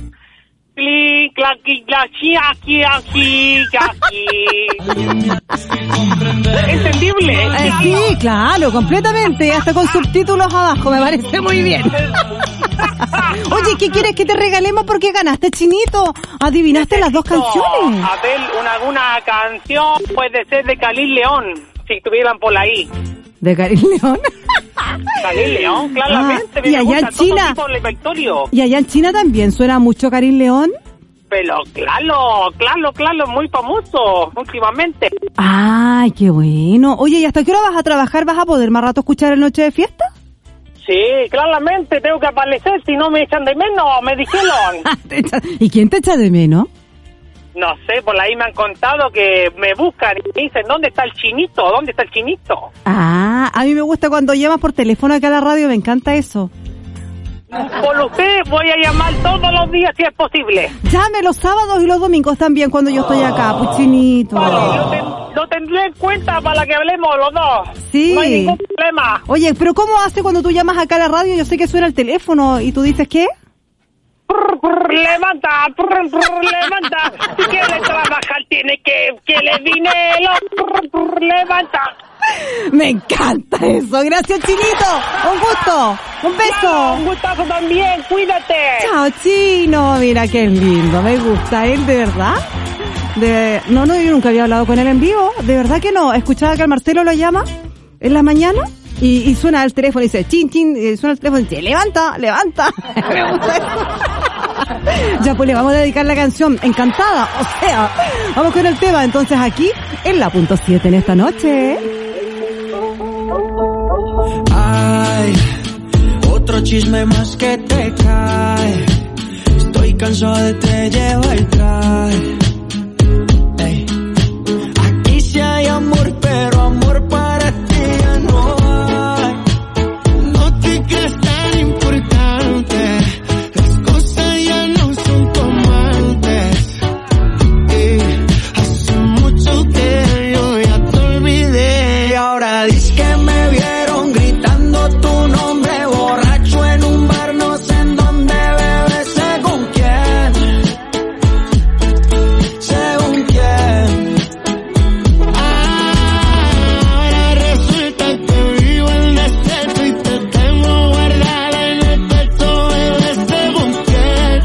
S1: ¿Entendible?
S4: Sí, claro, completamente. Hasta con subtítulos abajo, me parece muy bien. Oye, ¿qué quieres que te regalemos porque ganaste, Chinito? ¿Adivinaste las dos canciones?
S1: A ver, alguna canción puede ser de Khalil León, si estuvieran por ahí.
S4: ¿De Khalil León?
S1: Khalil León, claramente.
S4: Y allá en China. Y allá en China también suena mucho Khalil León.
S1: Pero claro, muy famoso últimamente.
S4: Ay, qué bueno. Oye, ¿y hasta qué hora vas a trabajar? ¿Vas a poder más rato escuchar el Noche de Fiesta?
S1: Sí, claramente, tengo que aparecer, si no me echan de menos, me dijeron.
S4: ¿Y quién te echa de menos?
S1: No sé, por ahí me han contado que me buscan y me dicen, ¿dónde está el Chinito?
S4: Ah, a mí me gusta cuando llamas por teléfono acá a la radio, me encanta eso.
S1: Por usted voy a llamar todos los días si es posible.
S4: Llame los sábados y los domingos también cuando yo estoy acá, pues, Chinito.
S1: Vale, lo tendré en cuenta para que hablemos los dos.
S4: Sí.
S1: No hay ningún problema.
S4: Oye, pero ¿cómo hace cuando tú llamas acá a la radio? Yo sé que suena el teléfono y tú dices, ¿qué?
S1: Levanta. Si quiere trabajar tiene que le dinero. levanta.
S4: Me encanta eso. Gracias, Chinito. Un gusto. Un beso.
S1: Claro, un gustazo también. Cuídate.
S4: Chao, Chino. Mira qué lindo. Me gusta él, de verdad. No, yo nunca había hablado con él en vivo. De verdad que no. Escuchaba que al Marcelo lo llama en la mañana y suena el teléfono y dice, chin, chin, suena el teléfono y dice, levanta. Me gusta eso. Ya pues le vamos a dedicar la canción Encantada. O sea, vamos con el tema entonces aquí en la .7 en esta noche.
S19: Ay, otro chisme más que te cae. Estoy cansado de te llevar y trae. Ey. Aquí sí hay amor, pero amor para ti ya no hay. No te creas tan importante. Las cosas ya no son como antes. Hace mucho que yo ya te olvidé. Y ahora dices que me vieron gritando tu nombre borracho en un bar, no sé en dónde, bebé, según quién. Según quién. Ahora resulta que vivo en despecho y te tengo guardada en el pecho, bebé, según quién.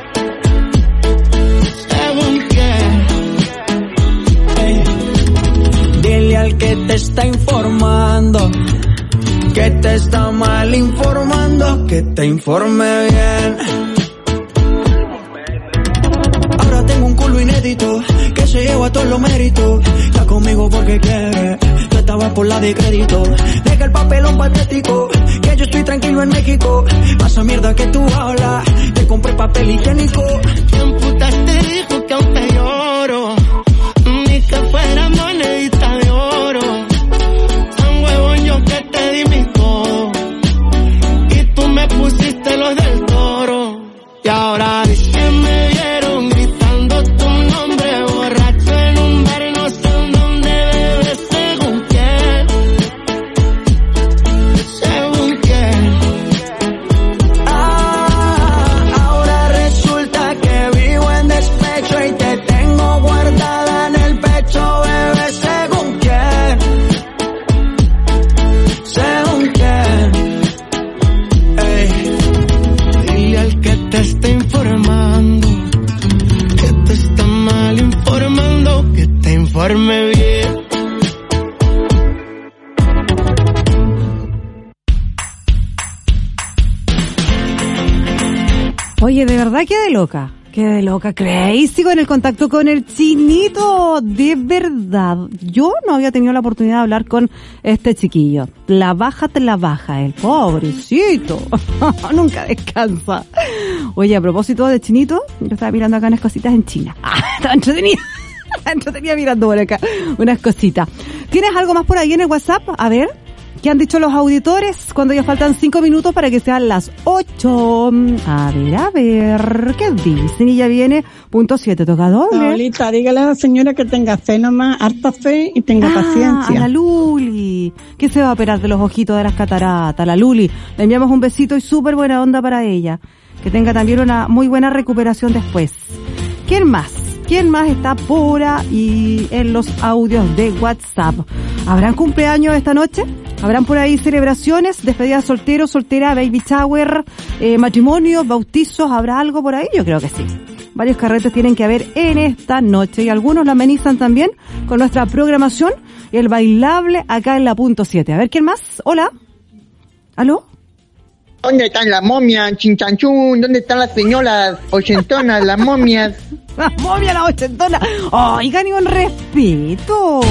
S19: Según quién. Ey. Dile al que te está informando que te está mal informando, que te informe bien. Ahora tengo un culo inédito que se lleva todos los méritos. Está conmigo porque quiere, yo estaba por la de crédito. Deja el papelón patético, que yo estoy tranquilo en México. Pasa mierda que tú hablas, te compré papel higiénico. ¿Quién putas te dijo que aún te lloro? Ni que fuera monedita de oro. Tan huevón yo que te di mi todo y tú me pusiste los del Toro. Y ahora dices que me vieron gritando tu nombre borracho en un bar, no sé en dónde, bebé, según quién. Según quién. Ahora resulta que vivo en despecho y te tengo guardada en el pecho, bebé, según quién. Según quién. Ey. Dile al que te está informando que te está mal informando, que te informe bien.
S4: Oye, de verdad quedé loca, crazy con el contacto con el Chinito, de verdad. Yo no había tenido la oportunidad de hablar con este chiquillo. Te la baja, el pobrecito. Nunca descansa. Oye, a propósito de Chinito, yo estaba mirando acá unas cositas en China. Estaba entretenida mirando por acá unas cositas. ¿Tienes algo más por ahí en el WhatsApp? A ver. ¿Qué han dicho los auditores cuando ya faltan 5 minutos para que sean las 8? A ver, ¿qué dicen? Y ya viene .7, toca doble.
S2: Paulita, dígale a la señora que tenga fe nomás, harta fe y tenga paciencia.
S4: A la Luli, que se va a operar de los ojitos de las cataratas, la Luli. Le enviamos un besito y súper buena onda para ella. Que tenga también una muy buena recuperación después. ¿Quién más está por ahí en los audios de WhatsApp? ¿Habrán cumpleaños esta noche? ¿Habrán por ahí celebraciones, despedida soltero, soltera, baby shower, matrimonios, bautizos? ¿Habrá algo por ahí? Yo creo que sí. Varios carretes tienen que haber en esta noche y algunos la amenizan también con nuestra programación y el bailable acá en la .7. A ver, ¿quién más? Hola. ¿Aló?
S22: ¿Dónde están las momias, chinchanchún? ¿Dónde están las señoras ochentonas, las momias?
S4: Las momias, las ochentonas. Oiga, ni un respeto.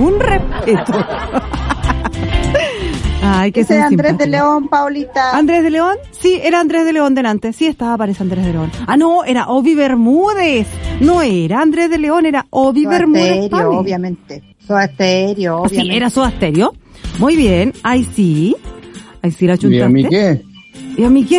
S4: Ay, que
S17: ese es Andrés de León, Paulita.
S4: ¿Andrés de León? Sí, era Andrés de León delante. Sí, parece Andrés de León. No, era Obi Bermúdez. No era Andrés de León, era Obi Bermúdez.
S17: Obviamente. Soda Stereo, obviamente.
S4: Sí, era Soda Stereo. Muy bien, ahí sí la chuntaste.
S22: ¿Y a mí qué?
S4: ¿Y a mí qué?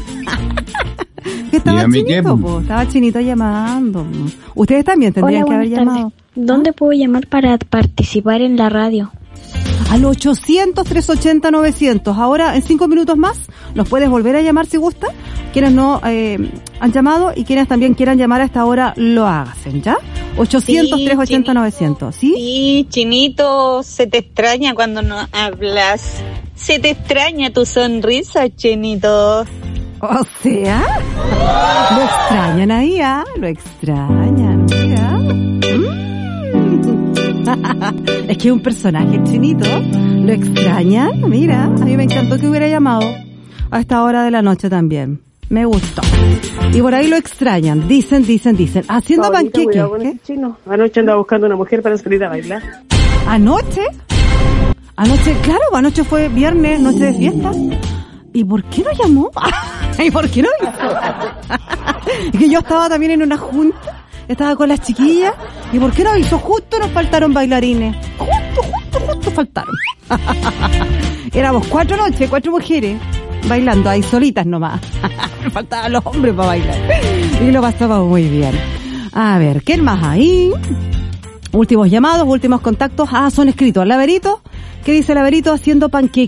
S4: Estaba Chinito, estaba Chinito llamando. Ustedes también tendrían que haber llamado.
S23: ¿Dónde puedo llamar para participar en la radio?
S4: Al 800-380-900. Ahora, en 5 minutos más, nos puedes volver a llamar si gusta. Quienes no han llamado y quienes también quieran llamar a esta hora, lo hacen, ¿ya? 800-380-900, ¿sí?
S10: Sí, Chinito, se te extraña cuando no hablas. Se te extraña tu sonrisa, Chinito.
S4: O sea, lo extrañan ahí, ¿ah? Lo extrañan, mira. Es que es un personaje, Chinito. Lo extrañan, mira. A mí me encantó que hubiera llamado a esta hora de la noche también. Me gustó. Y por ahí lo extrañan. Dicen. Haciendo panqueques.
S3: Anoche andaba buscando una mujer para salir a bailar.
S4: ¿Anoche? Claro, anoche fue viernes, noche de fiesta. ¿Y por qué no llamó? ¿Y por qué no hizo? Es que yo estaba también en una junta, estaba con las chiquillas, ¿y por qué no hizo? Justo nos faltaron bailarines. Justo faltaron. Éramos 4 noches, 4 mujeres, bailando ahí solitas nomás. Faltaban los hombres para bailar. Y lo pasábamos muy bien. A ver, ¿qué más ahí? Últimos llamados, últimos contactos. Son escritos. Laberito, ¿qué dice Laberito? Haciendo panqueques.